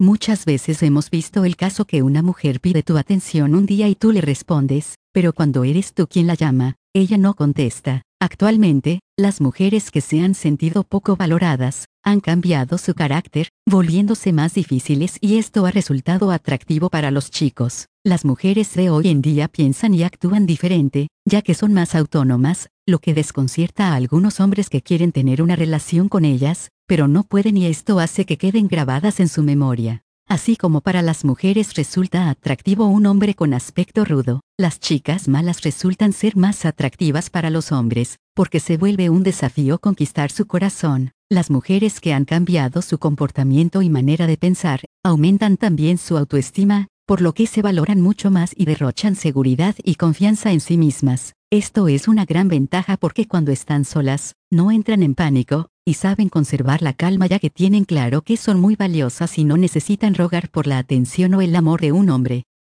Muchas veces hemos visto el caso que una mujer pide tu atención un día y tú le respondes, pero cuando eres tú quien la llama, ella no contesta. Actualmente, las mujeres que se han sentido poco valoradas, han cambiado su carácter, volviéndose más difíciles y esto ha resultado atractivo para los chicos. Las mujeres de hoy en día piensan y actúan diferente, ya que son más autónomas, lo que desconcierta a algunos hombres que quieren tener una relación con ellas, pero no pueden y esto hace que queden grabadas en su memoria. Así como para las mujeres resulta atractivo un hombre con aspecto rudo, las chicas malas resultan ser más atractivas para los hombres, porque se vuelve un desafío conquistar su corazón. Las mujeres que han cambiado su comportamiento y manera de pensar, aumentan también su autoestima, por lo que se valoran mucho más y derrochan seguridad y confianza en sí mismas. Esto es una gran ventaja porque cuando están solas, no entran en pánico, y saben conservar la calma ya que tienen claro que son muy valiosas y no necesitan rogar por la atención o el amor de un hombre.